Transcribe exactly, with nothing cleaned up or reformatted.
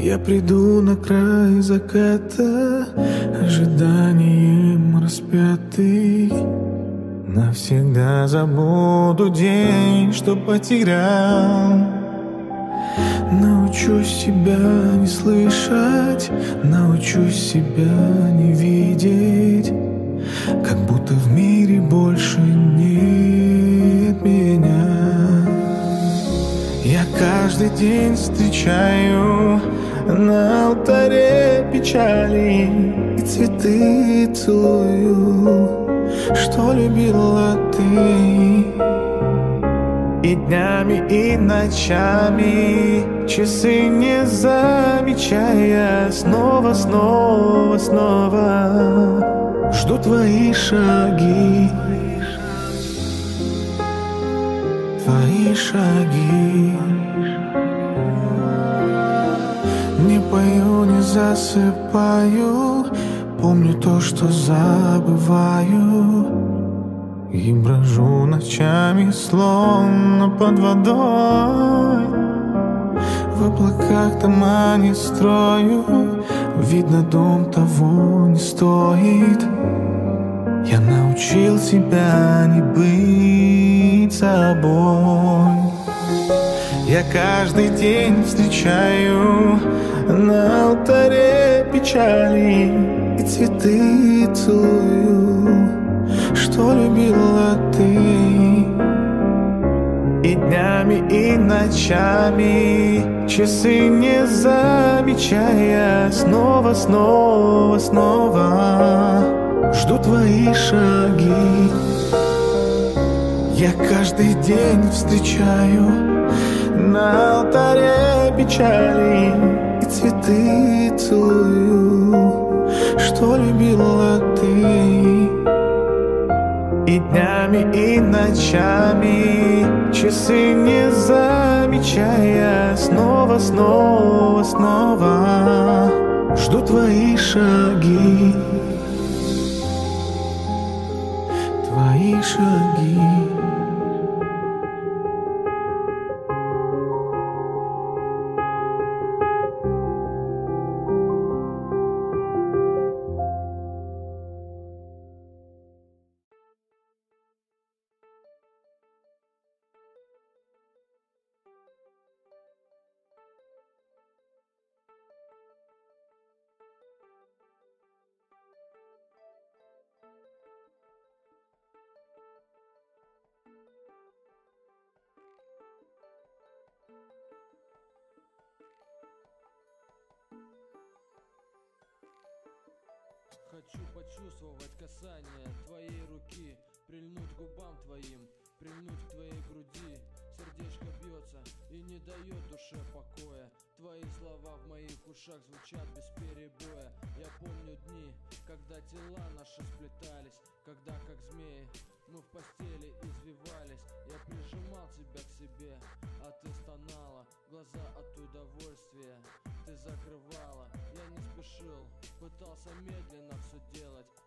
Я приду на край заката, ожиданием распятый. Навсегда забуду день, что потерял. Научусь себя не слышать, научусь себя не видеть, как будто в мире больше нет меня. Я каждый день встречаю на алтаре печали и цветы целую, что любила ты. И днями, и ночами, часы не замечая, снова, снова, снова жду твои шаги, твои шаги. Не пою, не засыпаю, помню то, что забываю. И брожу ночами, словно под водой. В облаках дома не строю, видно, дом того не стоит. Я научил себя не быть собой. Я каждый день встречаю на алтаре печали и цветы целую, что любила ты. И днями, и ночами, часы не замечая, снова, снова, снова жду твои шаги. Я каждый день встречаю на алтаре печали и цветы целую, что любила ты. И днями, и ночами, часы не замечая, снова, снова, снова жду твои шаги, твои шаги. Хочу почувствовать касание твоей руки, прильнуть к губам твоим, прильнуть к твоей груди. Сердечко бьется и не дает душе покоя. Твои слова в моих ушах звучат без перебоя. Я помню дни, когда тела наши сплетались, когда как змеи мы в постели извивались. Я прижимал тебя к себе, а ты стонала, глаза от удовольствия ты закрывала. Я не спешил, пытался медленно все делать,